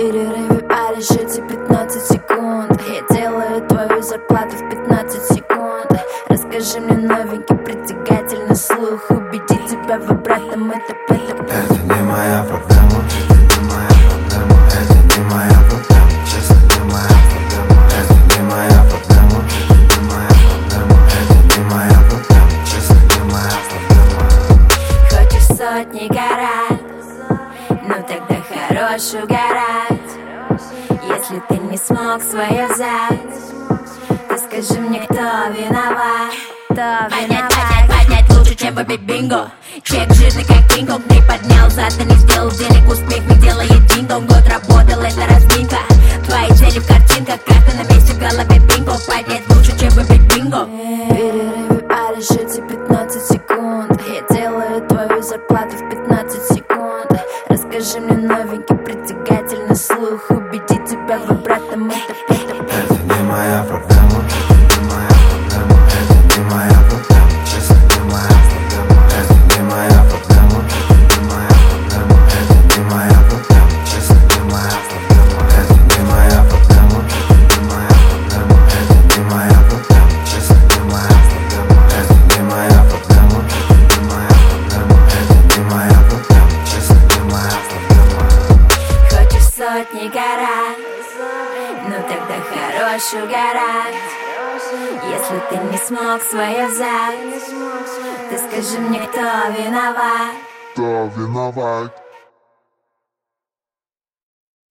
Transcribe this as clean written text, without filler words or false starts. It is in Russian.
перерыве, а лишь эти 15 секунд. Я делаю твою зарплату в 15 секунд. Расскажи мне новенький, притягательный слух. Убедить тебя в обратном, это не моя проблема, это не моя проблема, это не моя проблема, честно, не моя проблема, это не моя проблема, это не моя проблема, это не моя проблема, честно, не моя проблема. Хочешь сотни карат, ну тогда хорош угорать. Если ты не смог свое взять, то скажи мне, кто виноват, Поднять лучше, чем побить бинго. Чек жирный, как Кингонг. Не поднял зад, ты не сделал денег. Успех не делает динго. Год работал, это разминка. Твои цели в картинках, карта на месте, в голове бинго. Поднять лучше, чем побить бинго. Перерывы, а лишь эти 15 секунд. Я делаю твою зарплату в 15 секунд. Расскажи мне новенький, притягательный слух. Убедить тебя в обратном, это не моя проблема, это не моя проблема, это не моя проблема, честно, не моя проблема, это не моя проблема, это не моя проблема, это не моя проблема, честно, не моя проблема, это не моя проблема, это не моя проблема, это не моя проблема, честно, не моя проблема, это не моя проблема, это не моя проблема, это не моя проблема, честно, не моя проблема. Хочешь сотни карат, ну тогда хорош угорать. Если ты не смог свое взять, ты скажи мне, кто виноват. Кто виноват?